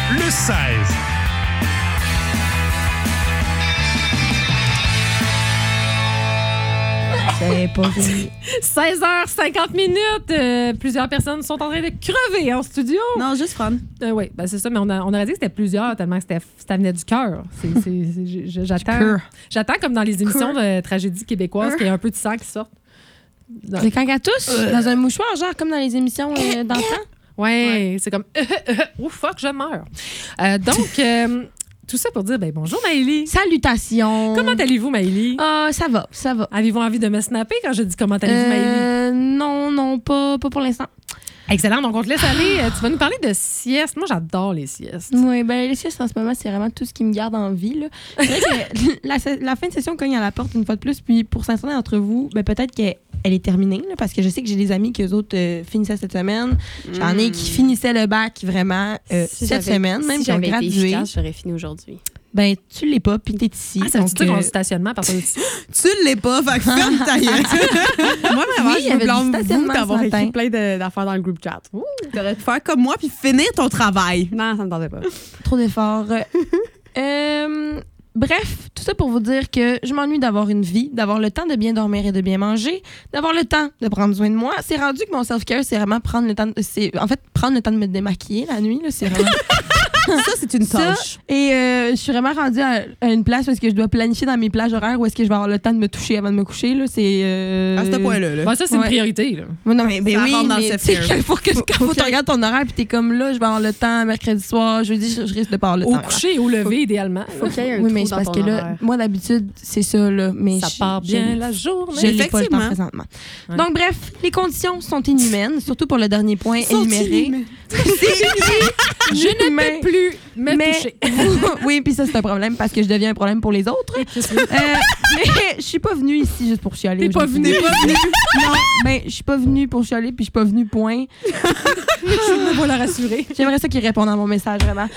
le 16. C'est pas vrai. 16h50. Plusieurs personnes sont en train de crever en studio. Non, juste Fran. Oui, ben c'est ça, mais on aurait dit que c'était plusieurs tellement que ça venait du cœur. J'attends comme dans les émissions de tragédie québécoise qu'il y ait un peu de sang qui sorte. C'est quand à tous, dans un mouchoir, genre comme dans les émissions d'antan. Ouais, c'est comme oh fuck, je meurs. Donc tout ça pour dire bonjour Maëlie. Salutations. Comment allez-vous Maëlie? Ça va, ça va. Avez-vous envie de me snapper quand je dis comment allez-vous Maëlie? Non, pas pour l'instant. Excellent, donc on te laisse aller. Tu vas nous parler de sieste. Moi, j'adore les siestes. Oui, les siestes en ce moment, c'est vraiment tout ce qui me garde en vie. Là. C'est vrai que la fin de session cogne à la porte une fois de plus. Puis pour certains d'entre vous, peut-être qu'elle est terminée. Là, parce que je sais que j'ai des amis qui, eux autres, finissaient cette semaine. J'en ai qui finissaient le bac vraiment cette semaine, même qui ont gradué. Été efficace, j'aurais fini aujourd'hui. Tu l'es pas, puis t'es ici. Ça veut dire qu'on a du stationnement à partir de ici? Tu l'es pas, fait que ferme ta gueule. Moi, vraiment, Oui, il y avait du stationnement d'avoir ce matin. écrit plein d'affaires dans le group chat. T'aurais pu faire comme moi puis finir ton travail. Non, ça me tentait pas. Trop d'efforts. Bref, tout ça pour vous dire que je m'ennuie d'avoir une vie, d'avoir le temps de bien dormir et de bien manger, d'avoir le temps de prendre soin de moi. C'est rendu que mon self-care, c'est vraiment prendre le temps de me démaquiller la nuit. Là, c'est vraiment... Ça, c'est une tâche. Et je suis vraiment rendue à une place où est-ce que je dois planifier dans mes plages horaires où est-ce que je vais avoir le temps de me toucher avant de me coucher. Là, c'est, À ce point-là. Ça, c'est une priorité. Là. Non, mais Ça oui, rentre dans mais le tu sais, self-care. faut que tu regardes ton horaire puis t'es comme là, je vais avoir le temps mercredi soir, jeudi, je risque de pas avoir le temps. Au coucher, au lever, idéalement. Faut qu'il y ait un Oui, trou mais c'est dans parce ton que là, horaire. moi d'habitude, c'est ça, là. Mais Ça part bien la journée. Je n'ai pas le temps Effectivement. présentement. Ouais. Donc, bref, les conditions sont inhumaines, surtout pour le dernier point énuméré. Je ne peux plus me toucher. Oui, puis ça, c'est un problème parce que je deviens un problème pour les autres. Mais je suis pas venue ici juste pour chialer. T'es pas aujourd'hui. venue. Non, je suis pas venue pour chialer puis je suis pas venue, point. Je vais la rassurer. J'aimerais ça qu'ils répondent à mon message, vraiment.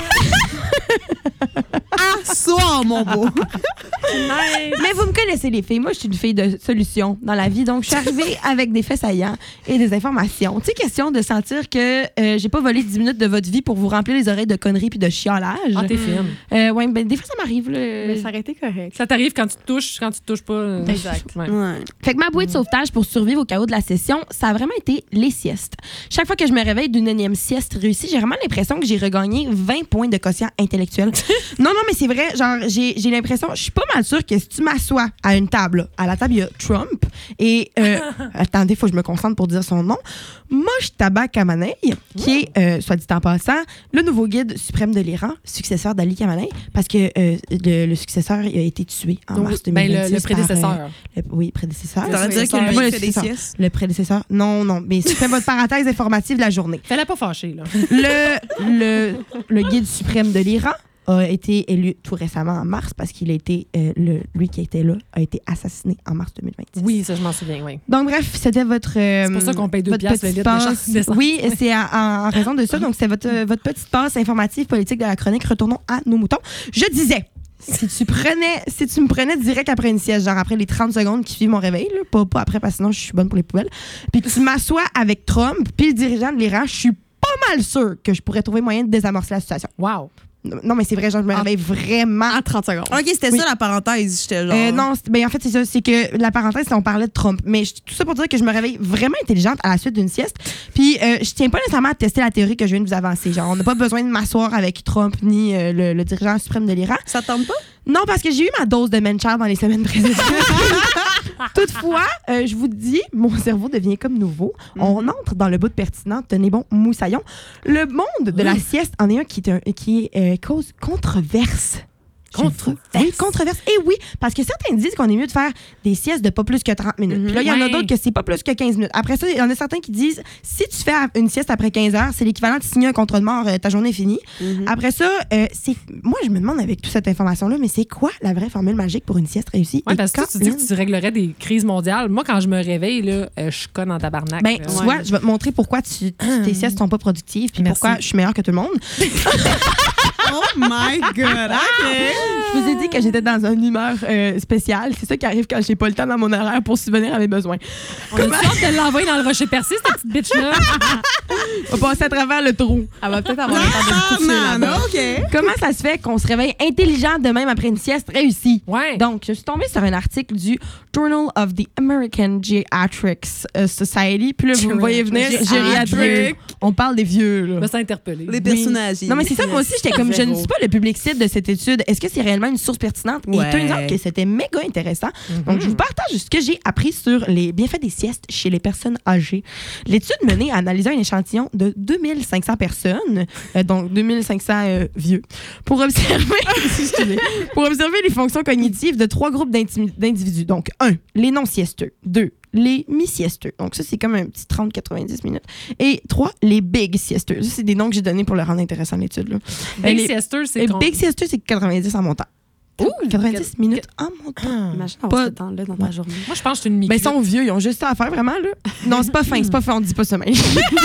Soir, mon beau. Mais vous me connaissez, les filles. Moi, je suis une fille de solution dans la vie. Donc, je suis arrivée avec des faits saillants et des informations. Tu sais, question de sentir que j'ai pas volé 10 minutes de votre vie pour vous remplir les oreilles de conneries puis de chiolage. Ah, t'es fine. Ouais, des fois, ça m'arrive. Là. Mais ça aurait été correct. Ça t'arrive quand tu te touches pas. Exact. Ouais. Ouais. Fait que ma bouée de sauvetage pour survivre au chaos de la session, ça a vraiment été les siestes. Chaque fois que je me réveille d'une énième sieste réussie, j'ai vraiment l'impression que j'ai regagné 20 points de quotient intellectuel. non, mais c'est vrai. Genre, j'ai l'impression, je suis pas mal sûre que si tu m'assois à une table, à la table, il y a Trump et... attendez, faut que je me concentre pour dire son nom. Moche Tabac Kamaneï, qui est, soit dit en passant, le nouveau guide suprême de l'Iran, successeur d'Ali Khamenei, parce que le successeur il a été tué en mars 2026. Le prédécesseur. Oui, prédécesseur. T'aurais dit que Moi, lui le fait des successeur. siestes. Le prédécesseur. Non, mais je fais votre parenthèse informative de la journée. Fais-la pas fâcher, là. Le guide suprême de l'Iran a été élu tout récemment en mars parce qu'il a été, lui qui était là, a été assassiné en mars 2026. Oui, ça, je m'en souviens, oui. Donc, bref, c'était votre. C'est pour ça qu'on paye 2 votre piastres le petite litre passe. d'essence. Oui, c'est en raison de ça. Donc, c'est votre petite passe informative politique de la chronique. Retournons à nos moutons. Je disais. Si tu me prenais direct après une sieste, genre après les 30 secondes qui suivent mon réveil, là, pas après parce que sinon je suis bonne pour les poubelles, puis que tu m'assois avec Trump puis le dirigeant de l'Iran, je suis pas mal sûre que je pourrais trouver moyen de désamorcer la situation. Wow. Non, mais c'est vrai, genre, je me réveille vraiment. En 30 secondes. OK, c'était Oui. ça la parenthèse. J'étais genre... Non, en fait, c'est ça. C'est que la parenthèse, c'est on parlait de Trump. Mais tout ça pour dire que je me réveille vraiment intelligente à la suite d'une sieste. Puis, je tiens pas nécessairement à tester la théorie que je viens de vous avancer. Genre, on n'a pas besoin de m'asseoir avec Trump ni le dirigeant suprême de l'Iran. Ça te tente pas? Non, parce que j'ai eu ma dose de Menchar dans les semaines précédentes. Toutefois, je vous dis, mon cerveau devient comme nouveau. On entre dans le bout de pertinent. Tenez bon, moussaillon. Le monde de la sieste en est un qui est cause controverse. Oui, controverse. Et oui, parce que certains disent qu'on est mieux de faire des siestes de pas plus que 30 minutes. Puis là, il y en a Ouais. d'autres que c'est pas plus que 15 minutes. Après ça, il y en a certains qui disent si tu fais une sieste après 15 heures, c'est l'équivalent de signer un contrat de mort, ta journée est finie. Après ça, moi, je me demande avec toute cette information-là, mais c'est quoi la vraie formule magique pour une sieste réussie? Ouais, Et parce que quand tu dis une- que tu réglerais des crises mondiales. Moi, quand je me réveille, là, je conne en tabarnak. Ben, là. tu vois, je vais te montrer pourquoi tes siestes sont pas productives puis Merci. pourquoi je suis meilleure que tout le monde. Oh my God, OK. Je vous ai dit que j'étais dans une humeur spéciale. C'est ça qui arrive quand j'ai pas le temps dans mon horaire pour subvenir à mes besoins. On a hâte de l'envoyer dans le rocher percé, cette petite bitch-là. On va passer à travers le trou. Elle va peut-être avoir le temps de se coucher Non, là-bas. OK. Comment ça se fait qu'on se réveille intelligent de même après une sieste réussie? Ouais. Donc, je suis tombée sur un article du Journal of the American Geriatrics Society. Puis là, vous me voyez venir, gériatrique. On parle des vieux, là. Je me sens interpellée. Les personnages. Non, mais c'est ça, moi aussi, j'étais comme, je ne suis pas le public cible de cette étude. Est-ce que c'est réellement une source pertinente? Et Ouais. turns out que c'était méga intéressant. Donc, je vous partage ce que j'ai appris sur les bienfaits des siestes chez les personnes âgées. L'étude menée a analysé un échantillon de 2500 personnes, donc 2500 vieux, pour observer, excusez, pour observer les fonctions cognitives de 3 groupes d'individus. Donc, 1, les non-siesteux. 2, les mi-siesteux. Donc, ça, c'est comme un petit 30-90 minutes. Et 3, les big siesteux. Ça, c'est des noms que j'ai donnés pour le rendre intéressant, l'étude. Là. Big les siester, c'est les con- big siesteux, c'est 90 en montant. Ouh, 90 minutes en montant. Imagine Pas- avoir ce temps-là dans ta journée. Moi, je pense que c'est une micro. Ben, ils sont vieux, ils ont juste ça à faire, vraiment, là. Non, c'est pas fin, on dit pas sommeil.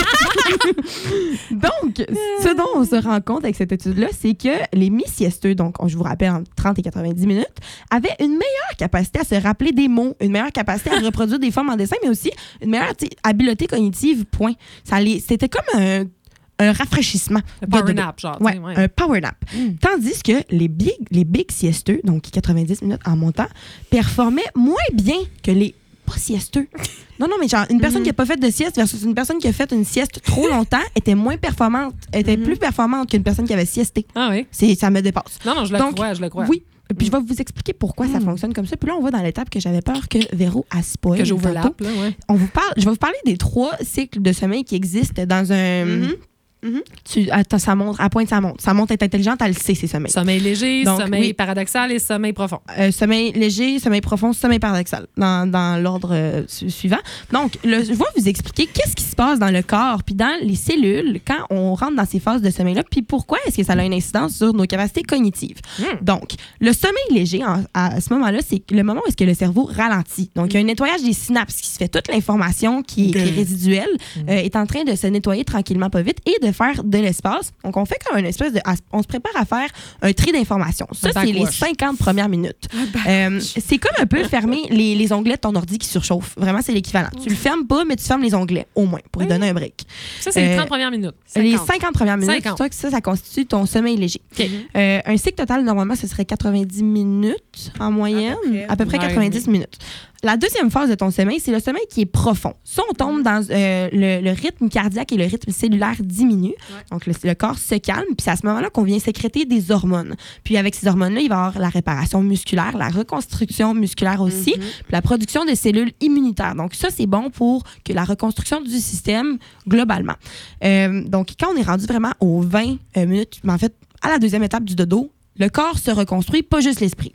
Donc, ce dont on se rend compte avec cette étude-là, c'est que les mi-siesteux, donc, je vous rappelle, entre 30 et 90 minutes, avaient une meilleure capacité à se rappeler des mots, une meilleure capacité à reproduire des formes en dessin, mais aussi une meilleure habileté cognitive, point. C'était comme un rafraîchissement. Le power de- nap, genre. Ouais, tu sais, ouais. un power nap. Tandis que les big siesteux, donc 90 minutes en montant, performaient moins bien que les pas siesteux. Non, mais genre, une personne qui n'a pas fait de sieste versus une personne qui a fait une sieste trop longtemps était moins performante, était plus performante qu'une personne qui avait siesté. Ah oui. Ça me dépasse. Non, je le Donc, crois, je le crois. Oui. Puis je vais vous expliquer pourquoi ça fonctionne comme ça. Puis là, on va dans l'étape que j'avais peur que Véro a spoil. Que j'overlap, tantôt. là, ouais. Je vais vous parler des 3 cycles de sommeil qui existent dans un... Attends, ça monte, à pointe, ça monte. Ça monte, être intelligente, elle le sait, c'est sommeil. Sommeil léger, Donc, sommeil oui. paradoxal et sommeil profond. Sommeil léger, sommeil profond, sommeil paradoxal, dans l'ordre suivant. Donc, je vais vous expliquer qu'est-ce qui se passe dans le corps puis dans les cellules quand on rentre dans ces phases de sommeil-là, puis pourquoi est-ce que ça a une incidence sur nos capacités cognitives. Donc, le sommeil léger, à ce moment-là, c'est le moment où est-ce que le cerveau ralentit. Donc, il y a un nettoyage des synapses qui se fait. Toute l'information qui est résiduelle est en train de se nettoyer tranquillement, pas vite, et de faire de l'espace. Donc, on fait comme une espèce de... On se prépare à faire un tri d'informations. Ça, c'est les 50 premières minutes. C'est comme un peu fermer les onglets de ton ordi qui surchauffe. Vraiment, c'est l'équivalent. Tu le fermes pas, mais tu fermes les onglets, au moins, pour lui donner un break. Ça, c'est les 30 premières minutes. Les 50 premières minutes, 50. ça constitue ton sommeil léger. OK. Un cycle total, normalement, ce serait 90 minutes en moyenne. À peu près Ouais, 90 minutes. La deuxième phase de ton sommeil, c'est le sommeil qui est profond. Ça, on tombe dans le rythme cardiaque et le rythme cellulaire diminue. Donc, le corps se calme. Puis c'est à ce moment-là qu'on vient sécréter des hormones. Puis avec ces hormones-là, il va y avoir la réparation musculaire, la reconstruction musculaire aussi, puis la production de cellules immunitaires. Donc, ça, c'est bon pour que la reconstruction du système globalement. Donc, quand on est rendu vraiment aux 20 minutes, mais en fait, à la deuxième étape du dodo, le corps se reconstruit, pas juste l'esprit.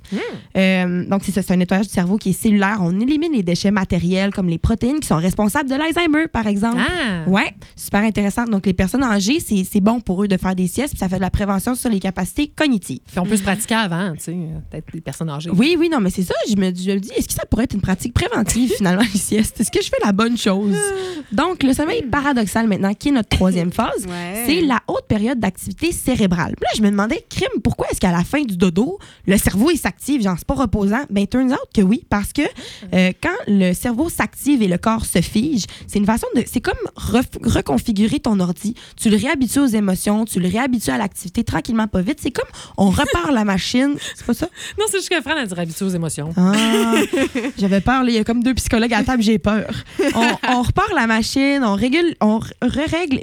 Donc, c'est ça, c'est un nettoyage du cerveau qui est cellulaire. On élimine les déchets matériels comme les protéines qui sont responsables de l'Alzheimer, par exemple. Ah! Ouais, super intéressant. Donc, les personnes âgées, c'est bon pour eux de faire des siestes, puis ça fait de la prévention sur les capacités cognitives. Puis on peut se pratiquer avant, tu sais, peut-être les personnes âgées. Oui, non, mais c'est ça. Je me dis, est-ce que ça pourrait être une pratique préventive, finalement, les siestes? Est-ce que je fais la bonne chose? Donc, le sommeil paradoxal, maintenant, qui est notre troisième phase, Ouais. c'est la haute période d'activité cérébrale. Puis là, je me demandais, crime, pourquoi est-ce qu'à la fin du dodo, le cerveau il s'active, genre c'est pas reposant? Ben, turns out que oui, parce que quand le cerveau s'active et le corps se fige, c'est une façon de... C'est comme reconfigurer ton ordi. Tu le réhabitues aux émotions, tu le réhabitues à l'activité tranquillement, pas vite. C'est comme on repart la machine. C'est pas ça? Non, c'est juste que Fran a dit habitué aux émotions. Ah, j'avais peur. Là, il y a comme 2 psychologues à la table, j'ai peur. On repart la machine, on re-régule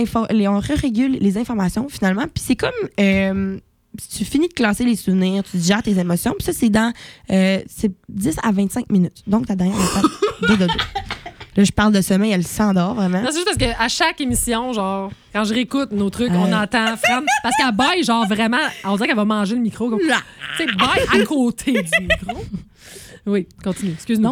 les informations finalement. Puis c'est comme tu finis de classer les souvenirs, tu gères tes émotions. Puis ça, c'est dans c'est 10 à 25 minutes. Donc, ta dernière étape de dodo. Là, je parle de sommeil, elle s'endort vraiment. Non, c'est juste parce qu'à chaque émission, genre, quand je réécoute nos trucs, on entend Fran. Parce qu'elle baille, genre, vraiment, on dirait qu'elle va manger le micro. Tu sais, baille à côté du micro. Oui, continue. Excuse-moi. Donc,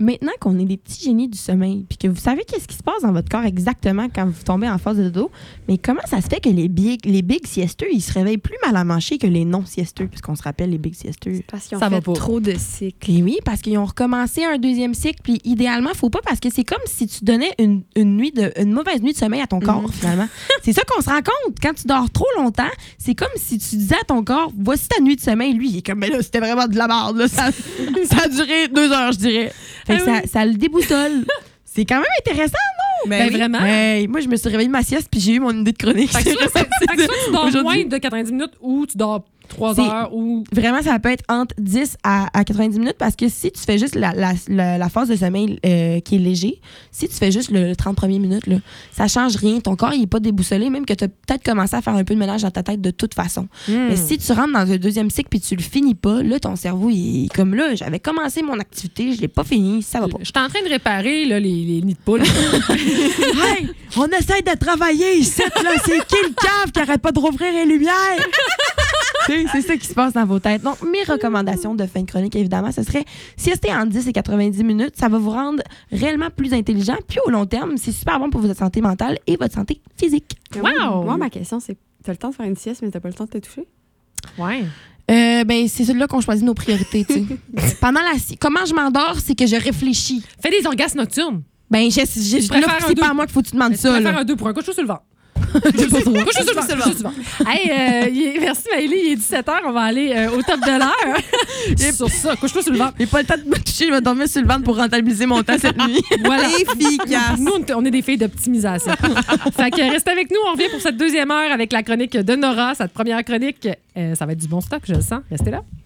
maintenant qu'on est des petits génies du sommeil, puis que vous savez qu'est-ce qui se passe dans votre corps exactement quand vous tombez en phase de dodo, mais comment ça se fait que les big siesteux, ils se réveillent plus mal à manger que les non-siesteux, puisqu'on se rappelle les big siesteux? Parce qu'ils ont Ça va fait pas. trop de cycles. Et oui, parce qu'ils ont recommencé un deuxième cycle, puis idéalement, faut pas, parce que c'est comme si tu donnais une mauvaise nuit de sommeil à ton corps, finalement. C'est ça qu'on se rend compte. Quand tu dors trop longtemps, c'est comme si tu disais à ton corps, voici ta nuit de sommeil. Lui, il est comme, mais là, c'était vraiment de la merde, là. Ça a duré 2 heures, je dirais. Fait que ça le déboussole. C'est quand même intéressant, non? Ben, vraiment. Hey, moi, je me suis réveillée de ma sieste, puis j'ai eu mon idée de chronique. Fait que soit tu dors Aujourd'hui. moins de 90 minutes ou tu dors 3 C'est- heures ou... Vraiment, ça peut être entre 10 à 90 minutes parce que si tu fais juste la phase de sommeil qui est léger, si tu fais juste le 30 premières minutes, là, ça change rien. Ton corps, il n'est pas déboussolé, même que tu as peut-être commencé à faire un peu de ménage dans ta tête de toute façon. Mais si tu rentres dans un deuxième cycle puis tu le finis pas, là, ton cerveau, il est comme là, j'avais commencé mon activité, je l'ai pas fini, ça va pas. Je suis en train de réparer là, les nids de poules. Hey, on essaie de travailler ici, là. C'est qui le cave qui arrête pas de rouvrir les lumières? C'est ça qui se passe dans vos têtes. Donc, mes recommandations de fin de chronique, évidemment, ce serait siester entre 10 et 90 minutes. Ça va vous rendre réellement plus intelligent. Puis, au long terme, c'est super bon pour votre santé mentale et votre santé physique. Wow! Moi, ma question, c'est t'as le temps de faire une sieste, mais t'as pas le temps de te toucher? Ouais. Ben, c'est celui-là qu'on choisit nos priorités, tu sais. Pendant comment je m'endors, c'est que je réfléchis. Fais des orgasmes nocturnes. Ben, préfère là, un c'est deux. pas à moi qu'il faut que tu demandes Tu ça, peux faire là. un 2 pour un couche sur le ventre. Couche sur le ventre. Hey, merci Maëlie, il est 17h, on va aller au top de l'heure. Sur ça, couche-toi sur le ventre. J'ai pas le temps de me toucher, je vais dormir sur le ventre pour rentabiliser mon temps cette nuit. Voilà. Efficace. Nous, on est des filles d'optimisation. Fait que reste avec nous, on revient pour cette deuxième heure avec la chronique de Nora, cette première chronique. Ça va être du bon stock, je le sens. Restez là.